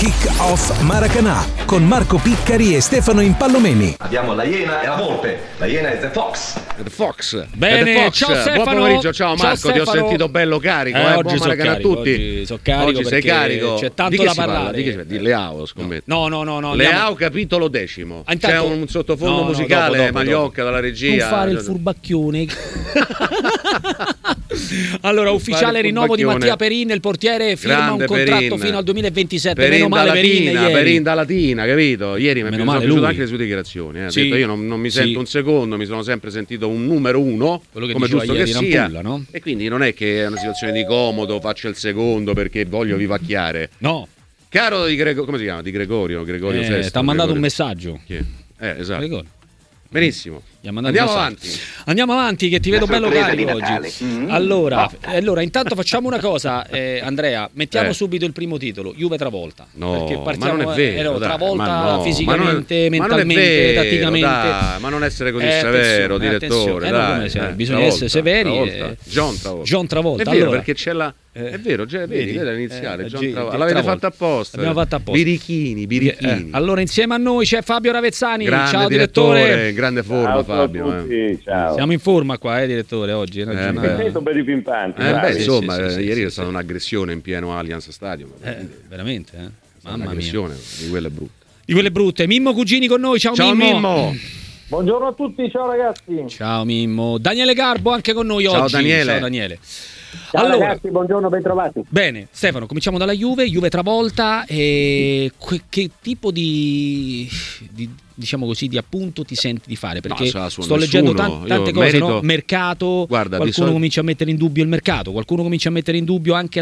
Kick-Off Maracanã con Marco Piccari e Stefano Impallomeni. Abbiamo la Iena e la Volpe. La Iena è The Fox. The Fox. Bene, The Fox. ciao Stefano. Buon pomeriggio, ciao Marco, Ciao, ti ho Stefano. sentito bello carico. Oggi Buon sono Maracanã a carico, tutti. oggi sono carico. Oggi sei carico. C'è tanto di che da si parla? parlare. Di Leao, scommetto. No. Leao capitolo 10. Intanto, c'è un sottofondo musicale, dopo, Magliocca dalla regia. Non fare il furbacchione. Allora, ufficiale rinnovo di Mattia Perin, il portiere firma Grande un contratto Perin. fino al 2027. Perin Meno male Perin da Latina, capito? Ieri mi sono piaciuto anche le sue dichiarazioni. Ha detto io non mi sento un secondo, mi sono sempre sentito un numero uno, quello che come giusto che sia. Ampulla, no? E quindi non è che è una situazione di comodo, faccio il secondo perché voglio vivacchiare. No. Caro come si chiama? Di Gregorio VI. Ti ha mandato un messaggio. Chi è? Esatto. Gregorio. Benissimo. Andiamo avanti che ti vedo bello carico oggi. Allora, intanto facciamo una cosa, Andrea, mettiamo subito il primo titolo, Juve travolta. No, perché partiamo, ma non è vero, travolta fisicamente, mentalmente, tatticamente. Ma non essere così severo, direttore. Bisogna essere severi. John Travolta. È vero, perché c'è la... È vero, vedi, l'iniziale. John Travolta. L'avete fatta apposta. L'abbiamo fatta apposta. Birichini. Allora, insieme a noi c'è Fabio Ravezzani. Grande ciao direttore. Grande forma, Fabio. Ciao. Siamo in forma qua, direttore, oggi. Sento belli pimpanti. Ieri è stata un'aggressione in pieno Allianz Stadium. Veramente, Mamma un'aggressione mia. di quelle brutte. Di quelle brutte. Mimmo Cugini con noi, ciao Mimmo. Buongiorno a tutti, ciao ragazzi. Ciao Mimmo. Daniele Garbo anche con noi oggi. Ciao Daniele. Ciao ragazzi, buongiorno, ben trovati. Bene, Stefano, cominciamo dalla Juve travolta. E che tipo di diciamo così di appunto ti senti di fare? Perché sto leggendo tante cose, no? Mercato, qualcuno comincia a mettere in dubbio il mercato, qualcuno comincia a mettere in dubbio anche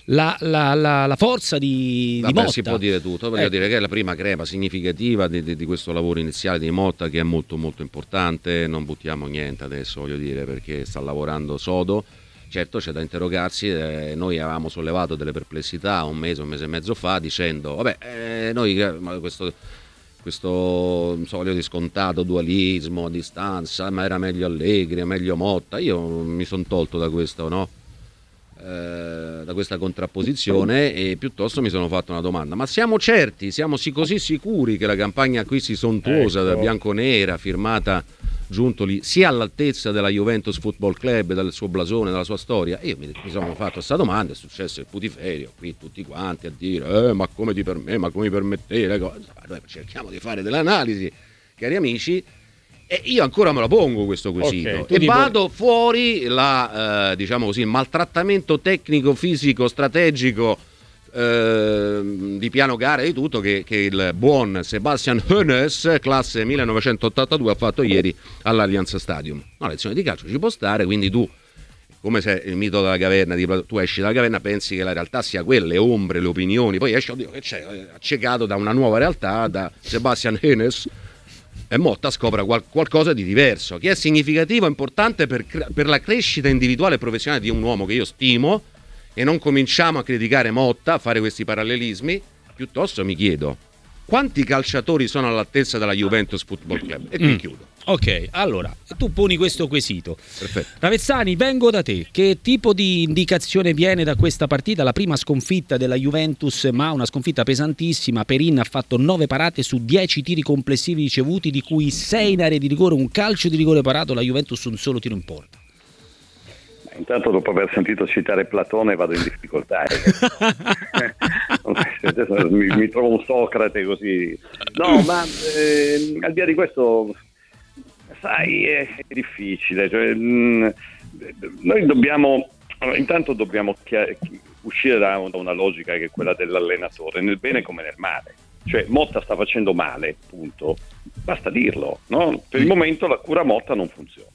la forza di Motta. Si può dire tutto, voglio dire che è la prima crepa significativa di questo lavoro iniziale di Motta, che è molto molto importante. Non buttiamo niente adesso, voglio dire, perché sta lavorando sodo. Certo c'è da interrogarsi, noi avevamo sollevato delle perplessità un mese e mezzo fa dicendo noi questo non so, voglio di scontato dualismo a distanza, ma era meglio Allegri, è meglio Motta. Io mi sono tolto da questo, no? Da questa contrapposizione e piuttosto mi sono fatto una domanda: ma siamo certi, siamo così sicuri che la campagna acquisti sontuosa da bianconera firmata Giuntoli sia all'altezza della Juventus Football Club, del suo blasone, della sua storia? Io mi sono fatto questa domanda, è successo il putiferio qui tutti quanti a dire ma come ma come mi permettete? Noi cerchiamo di fare delle analisi, cari amici, e io ancora me la pongo questo quesito, e vado fuori diciamo così, il maltrattamento tecnico, fisico, strategico di piano gara e di tutto che il buon Sebastian Hoeneß, classe 1982, ha fatto ieri all'Allianz Stadium. Una lezione di calcio ci può stare, quindi tu, come se il mito della caverna, tu esci dalla caverna, pensi che la realtà sia quella, le ombre, le opinioni, poi esci, oddio che c'è, accecato da una nuova realtà, da Sebastian Hoeneß, e Motta scopre qualcosa di diverso, che è significativo, importante per la crescita individuale e professionale di un uomo che io stimo. E non cominciamo a criticare Motta, a fare questi parallelismi, piuttosto mi chiedo quanti calciatori sono all'altezza della Juventus Football Club. E qui chiudo. Ok, allora, tu poni questo quesito. Perfetto. Ravezzani, vengo da te. Che tipo di indicazione viene da questa partita? La prima sconfitta della Juventus, ma una sconfitta pesantissima. Perin ha fatto 9 parate su 10 tiri complessivi ricevuti, di cui 6 in area di rigore, un calcio di rigore parato, la Juventus un solo tiro in porta. Intanto, dopo aver sentito citare Platone, vado in difficoltà. mi trovo un Socrate così. No, ma al di là di questo, sai, è difficile. Cioè, noi dobbiamo uscire da una logica che è quella dell'allenatore, nel bene come nel male. Cioè, Motta sta facendo male, punto. Basta dirlo, no? Per il momento la cura Motta non funziona.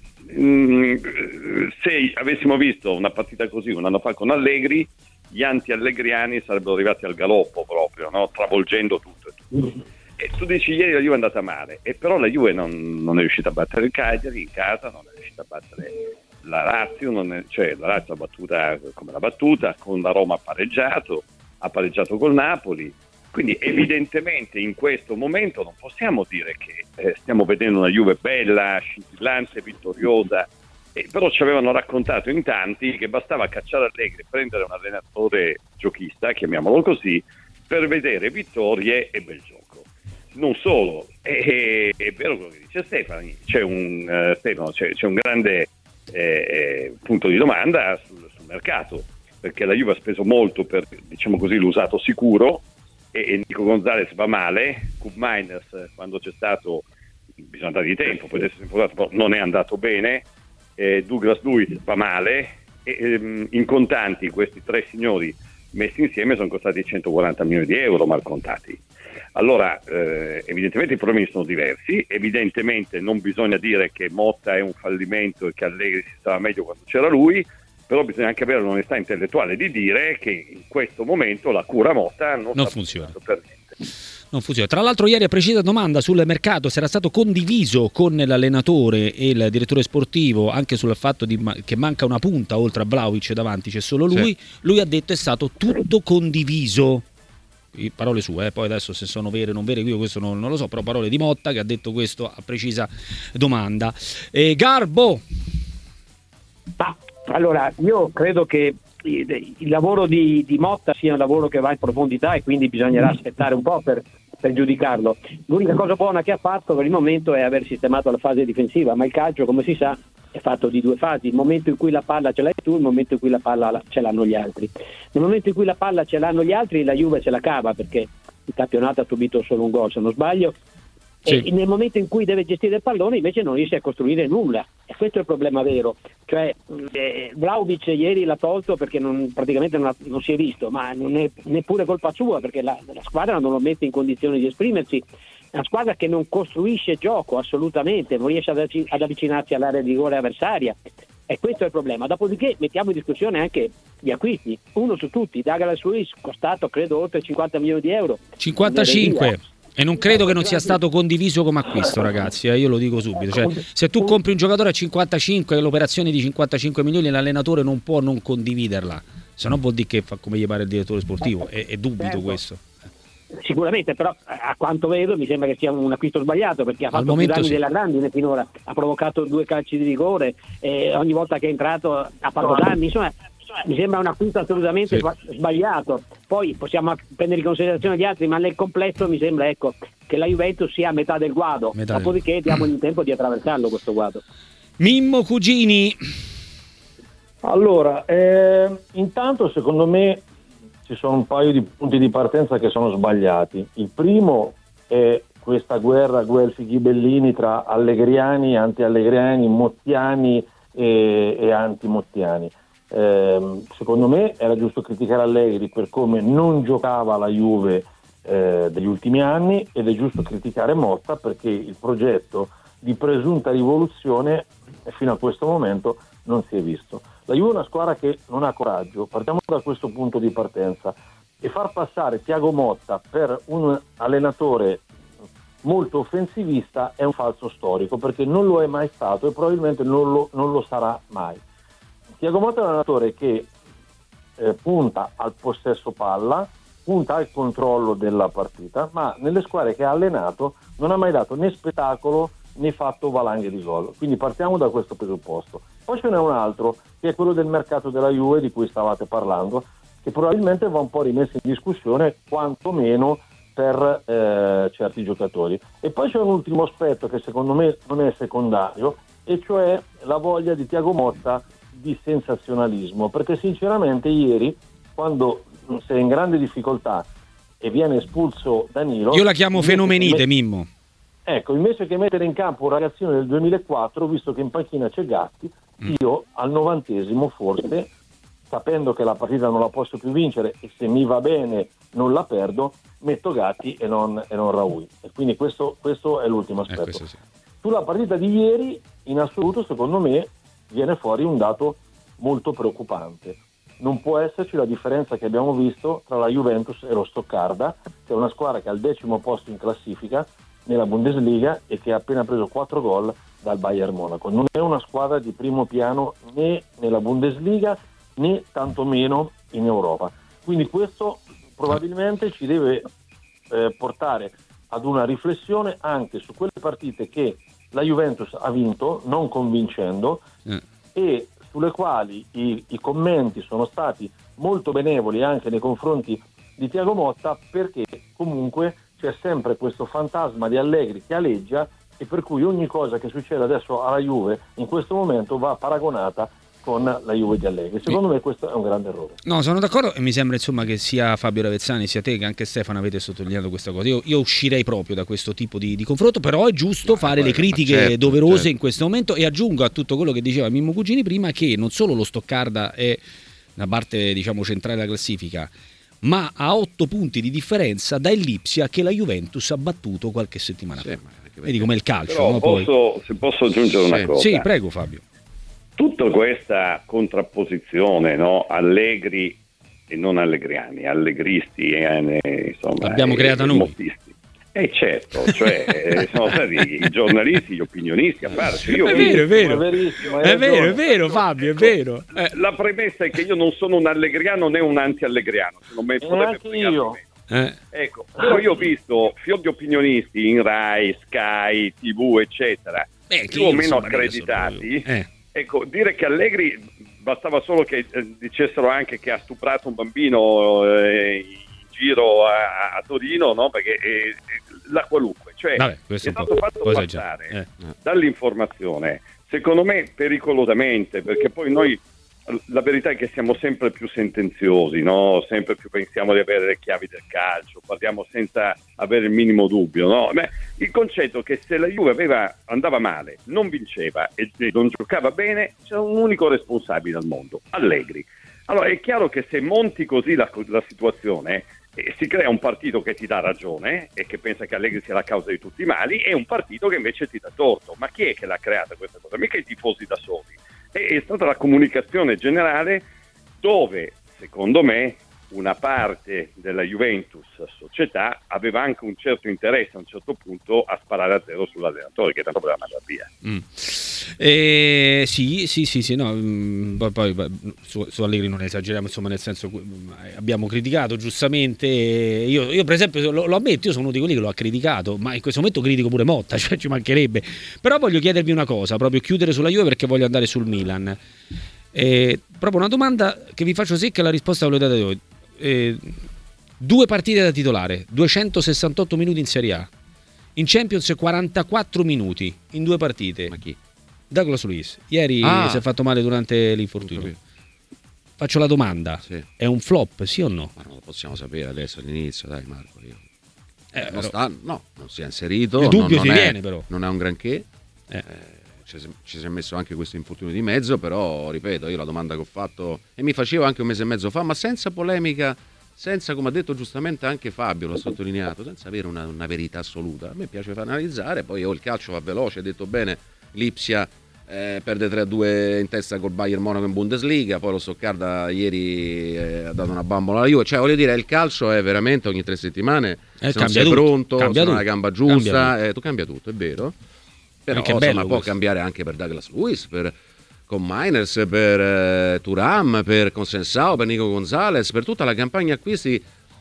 Se avessimo visto una partita così un anno fa con Allegri, gli anti-allegriani sarebbero arrivati al galoppo proprio, no? Travolgendo tutto. E tu dici ieri la Juve è andata male, e però la Juve non è riuscita a battere il Cagliari in casa, non è riuscita a battere la Lazio, la Lazio ha battuta come l'ha battuta, con la Roma ha pareggiato col Napoli. Quindi evidentemente in questo momento non possiamo dire che stiamo vedendo una Juve bella, scintillante, vittoriosa, però ci avevano raccontato in tanti che bastava cacciare Allegri, prendere un allenatore giochista, chiamiamolo così, per vedere vittorie e bel gioco. Non solo, è vero quello che dice Stefani, c'è un grande punto di domanda sul mercato, perché la Juve ha speso molto per, diciamo così, l'usato sicuro, e Nico Gonzalez va male, Koop Meiners quando c'è stato bisogna dargli tempo, poi adesso non è andato bene, Douglas Luiz va male, e in contanti questi tre signori messi insieme sono costati 140 milioni di euro mal contati. Allora evidentemente i problemi sono diversi, evidentemente non bisogna dire che Motta è un fallimento e che Allegri si stava meglio quando c'era lui, però bisogna anche avere l'onestà intellettuale di dire che in questo momento la cura Motta non funziona per niente. Non funziona. Tra l'altro ieri, a precisa domanda sul mercato, se era stato condiviso con l'allenatore e il direttore sportivo anche sul fatto che manca una punta oltre a Vlahovic, davanti c'è solo lui. Sì. Lui ha detto è stato tutto condiviso. Parole sue, poi adesso se sono vere o non vere io questo non lo so, però parole di Motta che ha detto questo a precisa domanda. Garbo. Allora, io credo che il lavoro di Motta sia un lavoro che va in profondità e quindi bisognerà aspettare un po' per giudicarlo. L'unica cosa buona che ha fatto per il momento è aver sistemato la fase difensiva, ma il calcio, come si sa, è fatto di due fasi: il momento in cui la palla ce l'hai tu, il momento in cui la palla ce l'hanno gli altri. Nel momento in cui la palla ce l'hanno gli altri, la Juve ce la cava, perché il campionato ha subito solo un gol se non sbaglio. Sì. E nel momento in cui deve gestire il pallone invece non riesce a costruire nulla, e questo è il problema vero. Cioè Vlahovic ieri l'ha tolto perché praticamente non si è visto, ma non è neppure colpa sua, perché la squadra non lo mette in condizioni di esprimersi. È una squadra che non costruisce gioco assolutamente, non riesce ad avvicinarsi all'area di rigore avversaria, e questo è il problema. Dopodiché mettiamo in discussione anche gli acquisti, uno su tutti, Douglas Luiz, costato credo oltre 50 milioni di euro. 55. E non credo che non sia stato condiviso come acquisto, ragazzi, io lo dico subito. Cioè, se tu compri un giocatore a 55 e l'operazione di 55 milioni, l'allenatore non può non condividerla, se no vuol dire che fa come gli pare il direttore sportivo, e dubito questo. Sicuramente, però a quanto vedo mi sembra che sia un acquisto sbagliato, perché ha fatto più danni della grandine finora, ha provocato 2 calci di rigore e ogni volta che è entrato ha fatto danni, insomma mi sembra un acquisto assolutamente sbagliato. Poi possiamo prendere in considerazione gli altri, ma nel complesso mi sembra che la Juventus sia a metà del guado, dopodiché diamogli il tempo di attraversarlo questo guado. Mimmo Cugini. Allora, intanto secondo me ci sono un paio di punti di partenza che sono sbagliati. Il primo è questa guerra Guelfi-Ghibellini tra allegriani, anti-allegriani, mottiani e anti-mottiani. Secondo me era giusto criticare Allegri per come non giocava la Juve degli ultimi anni, ed è giusto criticare Motta perché il progetto di presunta rivoluzione fino a questo momento non si è visto. La Juve è una squadra che non ha coraggio, partiamo da questo punto di partenza, e far passare Thiago Motta per un allenatore molto offensivista è un falso storico, perché non lo è mai stato e probabilmente non lo sarà mai. Thiago Motta è un allenatore che punta al possesso palla, punta al controllo della partita, ma nelle squadre che ha allenato non ha mai dato né spettacolo né fatto valanghe di gol. Quindi partiamo da questo presupposto. Poi ce n'è un altro, che è quello del mercato della Juve di cui stavate parlando, che probabilmente va un po' rimesso in discussione, quantomeno per certi giocatori. E poi c'è un ultimo aspetto che secondo me non è secondario, e cioè la voglia di Thiago Motta di sensazionalismo, perché sinceramente ieri, quando sei in grande difficoltà e viene espulso Danilo, io la chiamo fenomenite, Mimmo. Ecco, invece che mettere in campo un ragazzino del 2004, visto che in panchina c'è Gatti, io al 90esimo forse, sapendo che la partita non la posso più vincere e se mi va bene non la perdo, metto Gatti e non Raul. E quindi questo è l'ultimo aspetto. Sì. Sulla partita di ieri, in assoluto, secondo me, viene fuori un dato molto preoccupante. Non può esserci la differenza che abbiamo visto tra la Juventus e lo Stoccarda, che è una squadra che è al 10° posto in classifica nella Bundesliga e che ha appena preso 4 gol dal Bayern Monaco. Non è una squadra di primo piano né nella Bundesliga né tantomeno in Europa. Quindi questo probabilmente ci deve portare ad una riflessione anche su quelle partite che la Juventus ha vinto non convincendo e sulle quali i commenti sono stati molto benevoli anche nei confronti di Thiago Motta, perché comunque c'è sempre questo fantasma di Allegri che aleggia, e per cui ogni cosa che succede adesso alla Juve in questo momento va paragonata con la Juve di Allegri. Secondo me questo è un grande errore. No, sono d'accordo, e mi sembra insomma che sia Fabio Ravezzani, sia te che anche Stefano avete sottolineato questa cosa. Io uscirei proprio da questo tipo di confronto, però è giusto fare le critiche doverose in questo momento, e aggiungo a tutto quello che diceva Mimmo Cugini prima che non solo lo Stoccarda è una parte diciamo centrale della classifica, ma a 8 punti di differenza da Lipsia che la Juventus ha battuto qualche settimana fa. Vedi com'è il calcio. Però no? se posso aggiungere una cosa. Sì, prego Fabio. Tutta questa contrapposizione, no? Allegri e non allegriani, allegristi insomma, l'abbiamo creata noi. Mottisti. Certo, cioè sono stati i giornalisti, gli opinionisti a farci. È vero Fabio, è vero. La premessa è che io non sono un allegriano né un anti-allegriano, se non me potrebbe fregare io. Ecco, però io ho visto fior di opinionisti in Rai, Sky, TV, eccetera, più o meno accreditati. Ecco, dire che Allegri bastava solo che dicessero anche che ha stuprato un bambino in giro a Torino, no? Perché la qualunque, cioè è stato fatto passare dall'informazione, secondo me pericolosamente, perché poi noi la verità è che siamo sempre più sentenziosi, no? Sempre più pensiamo di avere le chiavi del calcio, parliamo senza avere il minimo dubbio, no? Il concetto è che se la Juve andava male, non vinceva e non giocava bene, c'era un unico responsabile al mondo, Allegri. Allora è chiaro che se monti così la situazione, si crea un partito che ti dà ragione e che pensa che Allegri sia la causa di tutti i mali, e un partito che invece ti dà torto. Ma chi è che l'ha creata questa cosa? Mica i tifosi da soli. È stata la comunicazione generale, dove secondo me una parte della Juventus società aveva anche un certo interesse a un certo punto a sparare a zero sull'allenatore, che tanto voleva mandare via. Sì, no, poi su Allegri non esageriamo, insomma, nel senso, abbiamo criticato giustamente, io per esempio lo ammetto, io sono uno di quelli che lo ha criticato, ma in questo momento critico pure Motta, cioè ci mancherebbe. Però voglio chiedervi una cosa, proprio chiudere sulla Juve, perché voglio andare sul Milan. Proprio una domanda che vi faccio secca, la risposta ve l'ho data voi. 2 partite da titolare, 268 minuti in Serie A, in Champions 44 minuti in 2 partite. Ma chi? Douglas Luiz ieri si è fatto male durante l'infortunio. Faccio la domanda, è un flop, sì o no? Ma non lo possiamo sapere adesso all'inizio, dai Marco. Non si è inserito, il dubbio ti viene, però non è un granché. Ci si è messo anche questo infortunio di mezzo, però ripeto, io la domanda che ho fatto, e mi facevo anche un mese e mezzo fa, ma senza polemica, senza, come ha detto giustamente anche Fabio, l'ho sottolineato, senza avere una verità assoluta. A me piace far analizzare, poi il calcio va veloce, hai detto bene, Lipsia perde 3-2 in testa col Bayern Monaco in Bundesliga, poi lo Stoccarda ieri ha dato una bambola alla Juve, cioè voglio dire, il calcio è veramente ogni 3 settimane, se non sei pronto, se non hai la gamba giusta, cambia tutto, è vero. Però insomma, può cambiare anche per Douglas Luiz, con Miners, per Thuram, per Consensao, per Nico Gonzalez, per tutta la campagna acquisti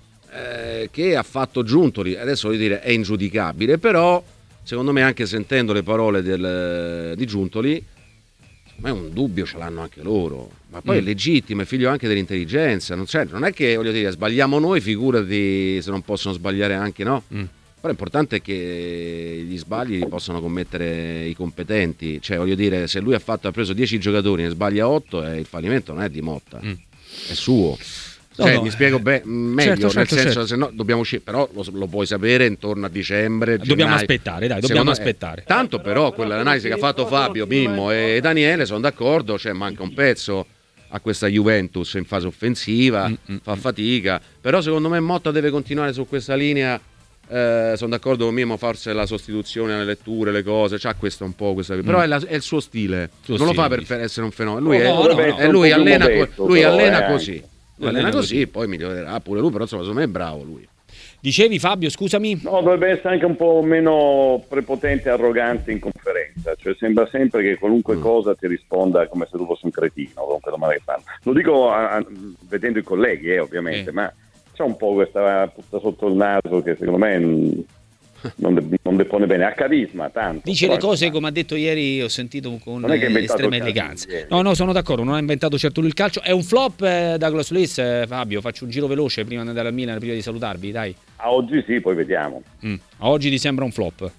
che ha fatto Giuntoli. Adesso voglio dire, è ingiudicabile, però secondo me, anche sentendo le parole di Giuntoli, ma è un dubbio ce l'hanno anche loro, ma poi è legittimo, è figlio anche dell'intelligenza, non è che, voglio dire, sbagliamo noi, figurati se non possono sbagliare anche, no? Però l'importante è che gli sbagli li possono commettere i competenti, cioè voglio dire, se lui ha preso 10 giocatori e ne sbaglia 8, il fallimento non è di Motta, è suo. Mi spiego meglio, certo. Se no dobbiamo uscire, però lo puoi sapere intorno a dicembre, dobbiamo aspettare. Tanto però quell'analisi che ha fatto Fabio, Mimmo e Daniele, sono d'accordo, cioè manca un pezzo a questa Juventus in fase offensiva, fa fatica, però secondo me Motta deve continuare su questa linea. Sono d'accordo con Mimmo, forse la sostituzione, le letture, le cose, c'ha questo un po' questa, però è il suo stile, non lo fa per essere un fenomeno, lui allena così. Allena così, poi migliorerà pure lui, però insomma, secondo me è bravo lui. Dicevi Fabio, scusami? No, dovrebbe essere anche un po' meno prepotente e arrogante in conferenza, cioè sembra sempre che qualunque cosa ti risponda come se tu fossi un cretino, qualunque domanda che fanno. Lo dico vedendo i colleghi, ovviamente, ma c'è un po' questa puzza sotto il naso che secondo me non depone bene, ha carisma tanto. Dice le cose come ha detto ieri, ho sentito con estrema eleganza. No, sono d'accordo, non ha inventato certo lui il calcio. È un flop Douglas Luiz, Fabio, faccio un giro veloce prima di andare al Milan, prima di salutarvi, dai. A oggi sì, poi vediamo. A oggi ti sembra un flop.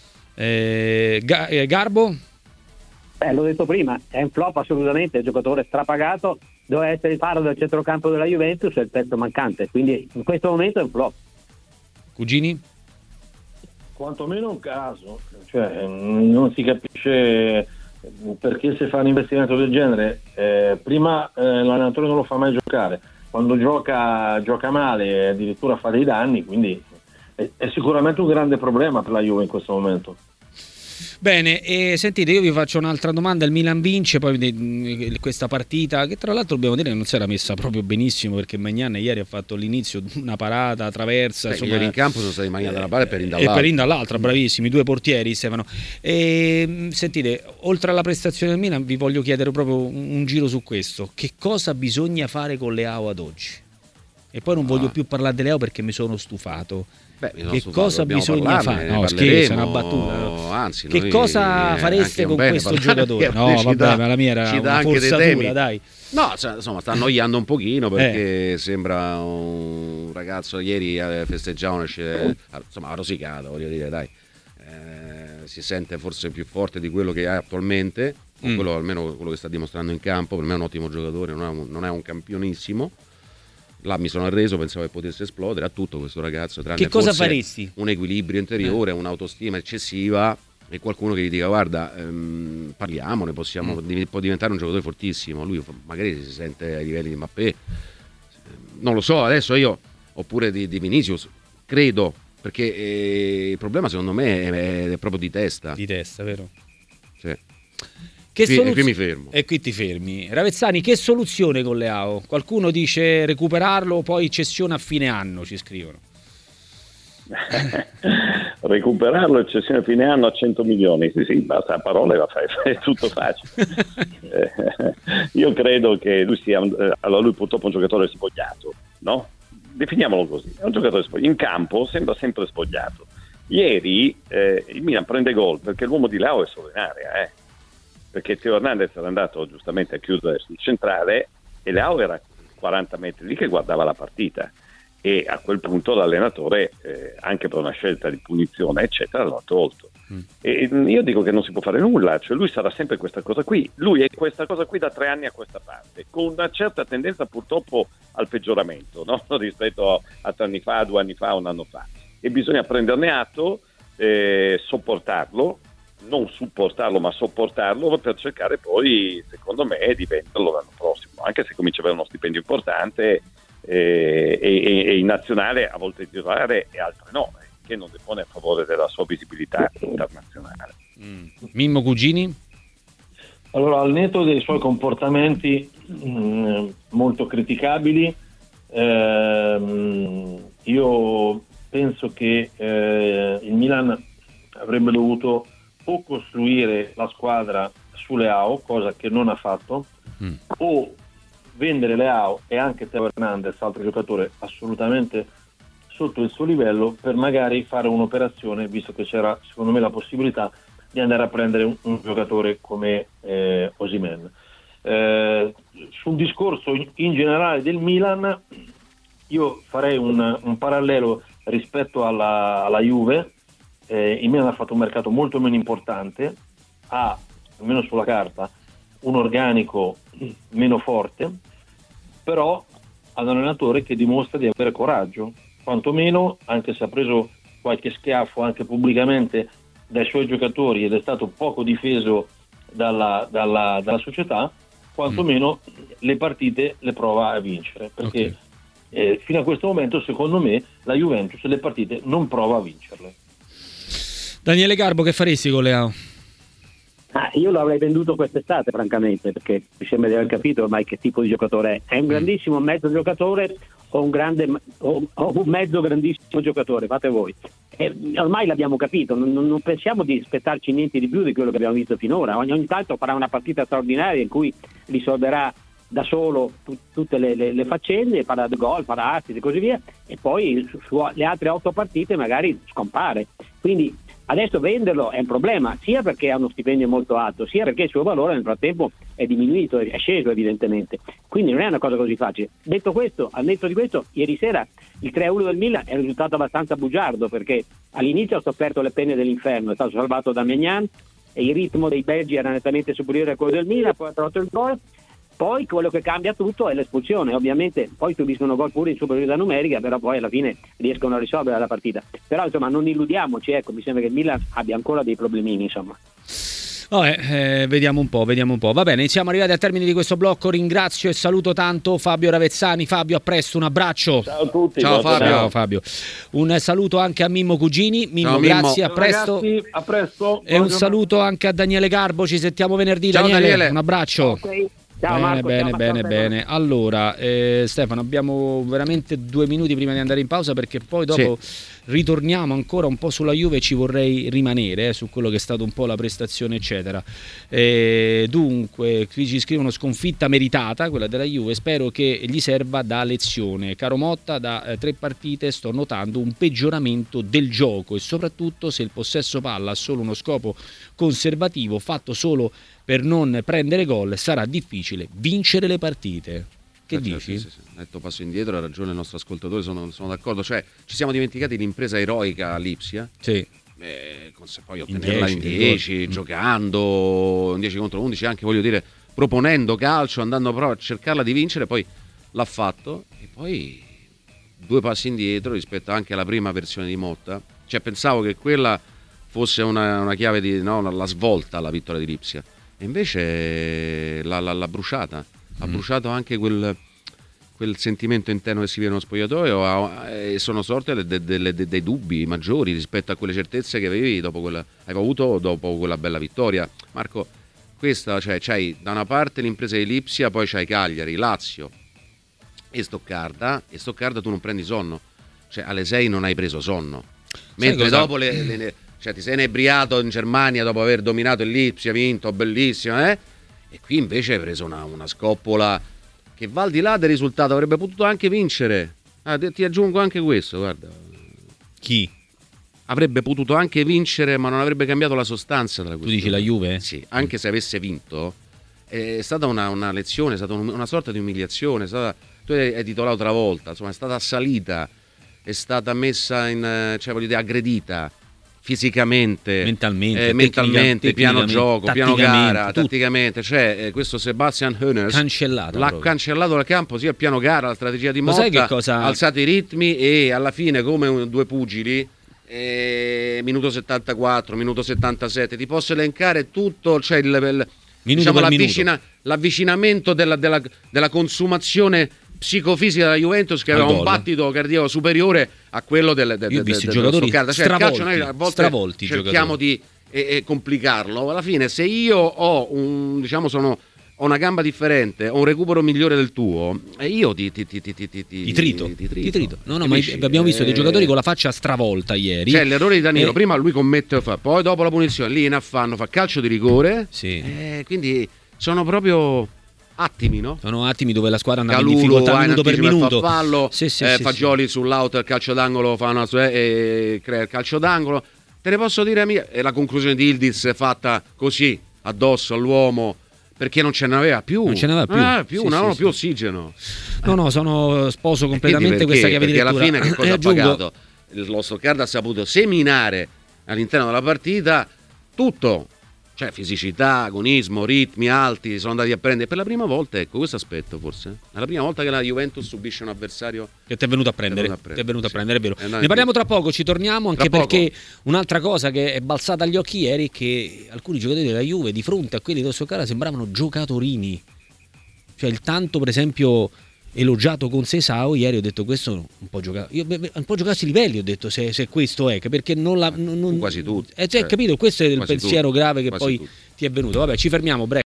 Garbo? L'ho detto prima, è un flop assolutamente, il giocatore strapagato, doveva essere il faro del centrocampo della Juventus, è il pezzo mancante, quindi in questo momento è un flop. Cugini? Quantomeno un caso, cioè non si capisce perché se fa un investimento del genere, prima l'allenatore non lo fa mai giocare, quando gioca male, addirittura fa dei danni, quindi è sicuramente un grande problema per la Juve in questo momento. Bene, e sentite, io vi faccio un'altra domanda. Il Milan vince poi questa partita, che tra l'altro dobbiamo dire che non si era messa proprio benissimo, perché Maignan ieri ha fatto all'inizio una parata traversa, insomma, ieri in campo sono stati Maignan da una parte e Perin dall'altra. E Perin dall'altra, bravissimi, due portieri, Stefano. E sentite, oltre alla prestazione del Milan vi voglio chiedere proprio un giro su questo. Che cosa bisogna fare con Leao ad oggi? E poi non voglio più parlare di Leao perché mi sono stufato. Che cosa bisogna fare? No, scherzo, è una battuta. No? Anzi, che cosa fareste con questo giocatore? No, vabbè, ma la mia era una forzatura, dai. No, insomma, sta annoiando un pochino perché sembra un ragazzo, ieri festeggiava, insomma, ha rosicato, voglio dire, dai. Si sente forse più forte di quello che è attualmente, quello, almeno quello che sta dimostrando in campo. Per me è un ottimo giocatore, non è un campionissimo. Là mi sono arreso, pensavo che potesse esplodere a tutto questo ragazzo, tranne che cosa forse faresti? Un equilibrio interiore, un'autostima eccessiva e qualcuno che gli dica guarda, parliamone, può diventare un giocatore fortissimo. Lui magari si sente ai livelli di Mbappé, non lo so adesso io, oppure di Vinicius, credo, perché il problema secondo me è proprio di testa, vero? Sì. E qui mi fermo. E qui ti fermi. Ravezzani, che soluzione con Leao? Qualcuno dice recuperarlo, poi cessione a fine anno, ci scrivono. Recuperarlo e cessione a fine anno a 100 milioni, sì, basta a parole, è tutto facile. Io credo che lui sia, allora lui purtroppo è un giocatore spogliato, no? Definiamolo così, è un giocatore spogliato. In campo sembra sempre spogliato. Ieri il Milan prende gol perché l'uomo di Leao è solo in area, perché Teo Hernandez era andato giustamente a chiudere sul centrale e Leao era 40 metri lì che guardava la partita, e a quel punto l'allenatore anche per una scelta di punizione eccetera l'ha tolto. E io dico che non si può fare nulla, cioè lui sarà sempre questa cosa qui, lui è questa cosa qui da 3 anni a questa parte, con una certa tendenza purtroppo al peggioramento, no? Rispetto a 3 anni fa, 2 anni fa, 1 anno fa, e bisogna prenderne atto, sopportarlo, non supportarlo ma sopportarlo, per cercare poi secondo me di venderlo l'anno prossimo, anche se comincia ad avere uno stipendio importante e in nazionale a volte titolare e altre no, che non depone a favore della sua visibilità internazionale. Mimmo Cugini? Allora, al netto dei suoi comportamenti molto criticabili, io penso che il Milan avrebbe dovuto o costruire la squadra su Leao, cosa che non ha fatto, o vendere Leao e anche Teo Hernandez, altro giocatore assolutamente sotto il suo livello, per magari fare un'operazione, visto che c'era secondo me la possibilità di andare a prendere un giocatore come Osimhen. Sul discorso in generale del Milan, io farei un parallelo rispetto alla Juve. Il Milan ha fatto un mercato molto meno importante, ha, almeno sulla carta, un organico meno forte, però ha un allenatore che dimostra di avere coraggio, quantomeno, anche se ha preso qualche schiaffo anche pubblicamente dai suoi giocatori ed è stato poco difeso dalla società, quantomeno le partite le prova a vincere, perché fino a questo momento secondo me la Juventus le partite non prova a vincerle. Daniele Garbo, che faresti con Leao? Io l'avrei venduto quest'estate francamente, perché mi sembra di aver capito ormai che tipo di giocatore è. È un grandissimo mezzo giocatore o un mezzo grandissimo giocatore, fate voi. Ormai l'abbiamo capito, non pensiamo di aspettarci niente di più di quello che abbiamo visto finora. Ogni tanto farà una partita straordinaria in cui risolverà da solo tutte le faccende, farà gol, farà assist e così via, e poi le altre 8 partite magari scompare. Quindi adesso venderlo è un problema, sia perché ha uno stipendio molto alto, sia perché il suo valore nel frattempo è diminuito, è sceso evidentemente. Quindi non è una cosa così facile. Detto questo, al netto di questo, ieri sera il 3-1 del Milan è un risultato abbastanza bugiardo, perché all'inizio ha sofferto le pene dell'inferno, è stato salvato da Maignan e il ritmo dei belgi era nettamente superiore a quello del Milan, poi ha trovato il gol. Poi quello che cambia tutto è l'espulsione, ovviamente poi subiscono gol pure in superiorità numerica, però poi alla fine riescono a risolvere la partita. Però insomma non illudiamoci, ecco, mi sembra che il Milan abbia ancora dei problemini, insomma. Vediamo un po'. Va bene, siamo arrivati al termine di questo blocco. Ringrazio e saluto tanto Fabio Ravezzani. Fabio, a presto, un abbraccio. Ciao a tutti. Ciao Fabio. Ciao Fabio. Un saluto anche a Mimmo Cugini. Mimmo, ciao, grazie, Mimmo. a presto. Ragazzi, a presto. E un saluto anche a Daniele Garbo, ci sentiamo venerdì. Ciao, Daniele, un abbraccio. Okay. Ciao Marco, Bene. Allora, Stefano, abbiamo veramente 2 minuti prima di andare in pausa, perché poi dopo ritorniamo ancora un po' sulla Juve, ci vorrei rimanere su quello che è stato un po' la prestazione eccetera. Dunque, qui ci scrivono sconfitta meritata quella della Juve, spero che gli serva da lezione. Caro Motta, da 3 partite sto notando un peggioramento del gioco, e soprattutto se il possesso palla ha solo uno scopo conservativo, fatto solo per non prendere gol, sarà difficile vincere le partite. Che dici? Sì. Detto passo indietro, ha ragione il nostro ascoltatore, sono d'accordo. Cioè, ci siamo dimenticati l'impresa eroica a Lipsia. Sì. Poi ottenerla in 10, giocando in 10 contro 11, anche voglio dire, proponendo calcio, andando proprio a cercarla di vincere, poi l'ha fatto. E poi 2 passi indietro rispetto anche alla prima versione di Motta. Cioè, pensavo che quella fosse una chiave di la svolta alla vittoria di Lipsia. E invece l'ha bruciata. Ha bruciato anche quel sentimento interno che si vive nello spogliatoio, e sono sorte dei dubbi maggiori rispetto a quelle certezze che avevi hai avuto dopo quella bella vittoria. Marco, questa, cioè, c'hai da una parte l'impresa di Lipsia, poi c'hai Cagliari, Lazio e Stoccarda tu non prendi sonno, cioè alle 6 non hai preso sonno, mentre dopo cioè ti sei inebriato in Germania dopo aver dominato il Lipsia, vinto, bellissimo, e qui invece hai preso una scoppola che va al di là del risultato, avrebbe potuto anche vincere. Ti aggiungo anche questo, guarda. Chi? Avrebbe potuto anche vincere, ma non avrebbe cambiato la sostanza della questione. Tu dici la Juve? Sì, anche se avesse vinto, è stata una lezione, è stata una sorta di umiliazione, tu hai titolato l'altra volta, insomma è stata assalita, è stata messa aggredita fisicamente, mentalmente, piano gioco, piano gara, tatticamente. Cioè, questo Sebastian Hoeneß l'ha cancellato dal campo sia il piano gara, la strategia di Motta, ha alzato i ritmi e alla fine, come 2 pugili, minuto 74, minuto 77, ti posso elencare tutto, cioè l'avvicinamento della consumazione psicofisica della Juventus, che aveva un battito cardiaco superiore a quello dello Stoccarda. Cioè, il calcio noi a volte cerchiamo di complicarlo. Alla fine, se io ho ho una gamba differente, ho un recupero migliore del tuo, e io ti trito. No, ma abbiamo visto dei giocatori con la faccia stravolta ieri. Cioè, l'errore di Danilo, prima lui commette, poi dopo la punizione, lì in affanno fa calcio di rigore. Sì. Quindi sono proprio attimi, no? Sono attimi dove la squadra andava in difficoltà minuto per minuto. Fa fallo, sì, Fagioli sull'out, il calcio d'angolo, crea il calcio d'angolo. Te ne posso dire mia, e la conclusione di Yildiz fatta così addosso all'uomo, perché non ce n'aveva più. Non aveva più ossigeno. No, sposo completamente questa chiave di lettura. Perché alla fine che cosa ha pagato? Lo Stoccarda ha saputo seminare all'interno della partita tutto. Cioè fisicità, agonismo, ritmi alti, sono andati a prendere per la prima volta, ecco, questo aspetto forse. È la prima volta che la Juventus subisce un avversario che ti è venuto a prendere. È vero. Ne parliamo tra poco, ci torniamo, anche perché un'altra cosa che è balzata agli occhi ieri è che alcuni giocatori della Juve di fronte a quelli dello Stoccarda sembravano giocatorini. Cioè il tanto, per esempio, elogiato con Seisao, ieri ho detto questo un po' giocato, un po' giocarsi i livelli, ho detto se questo è, perché non quasi tutti, capito, questo è il pensiero grave che poi tutti. ti è venuto. Vabbè, ci fermiamo, break.